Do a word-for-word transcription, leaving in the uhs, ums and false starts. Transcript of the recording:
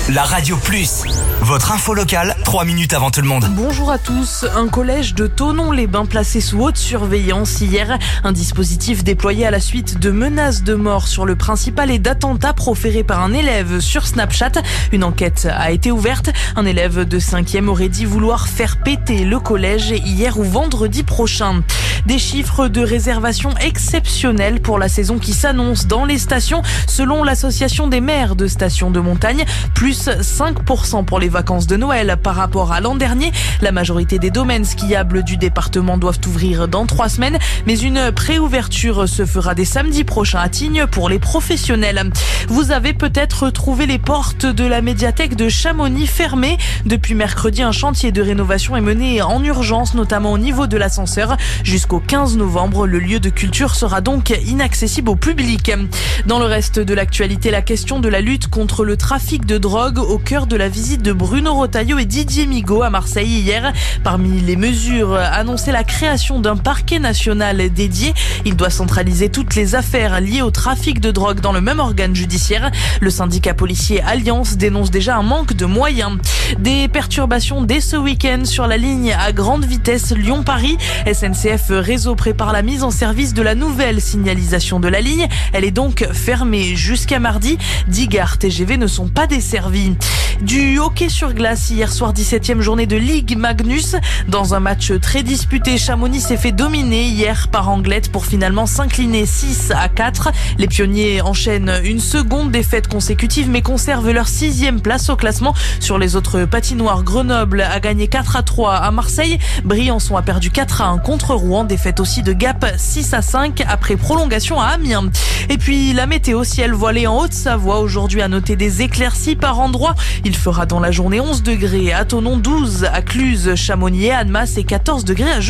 La Radio Plus, votre info locale, trois minutes avant tout le monde. Bonjour à tous. Un collège de Thonon-les-Bains placé sous haute surveillance hier. Un dispositif déployé à la suite de menaces de mort sur le principal et d'attentats proférés par un élève sur Snapchat. Une enquête a été ouverte. Un élève de cinquième aurait dit vouloir faire péter le collège hier ou vendredi prochain. Des chiffres de réservation exceptionnels pour la saison qui s'annonce dans les stations. Selon l'association des maires de stations de montagne, plus cinq pour cent pour les vacances de Noël par rapport à l'an dernier. La majorité des domaines skiables du département doivent ouvrir dans trois semaines, mais une préouverture se fera dès samedi prochain à Tignes pour les professionnels. Vous avez peut-être trouvé les portes de la médiathèque de Chamonix fermées. Depuis mercredi, un chantier de rénovation est mené en urgence, notamment au niveau de l'ascenseur. Jusqu'au quinze novembre, le lieu de culture sera donc inaccessible au public. Dans le reste de l'actualité, la question de la lutte contre le trafic de drogue au cœur de la visite de Bruno Retailleau et Didier Migaud à Marseille hier. Parmi les mesures annoncées, la création d'un parquet national dédié. Il doit centraliser toutes les affaires liées au trafic de drogue dans le même organe judiciaire. Le syndicat policier Alliance dénonce déjà un manque de moyens. Des perturbations dès ce week-end sur la ligne à grande vitesse Lyon-Paris. S N C F Réseau prépare la mise en service de la nouvelle signalisation de la ligne. Elle est donc fermée jusqu'à mardi. dix gares T G V ne sont pas desservies. Du hockey sur glace hier soir, dix-septième journée de Ligue Magnus. Dans un match très disputé, Chamonix s'est fait dominer hier par Anglette pour finalement s'incliner six à quatre. Les pionniers enchaînent une seconde défaite consécutive mais conservent leur sixième place au classement. Sur les autres patinoires, Grenoble a gagné quatre à trois à Marseille. Briançon a perdu quatre à un contre Rouen. Défaite aussi de Gap six à cinq après prolongation à Amiens. Et puis la météo, ciel voilé en Haute-Savoie. Aujourd'hui à noter des éclaircies par endroits. Il fera dans la journée onze degrés à Thonon, douze à Cluse, Chamonix et Annemasse et quatorze degrés à Genève.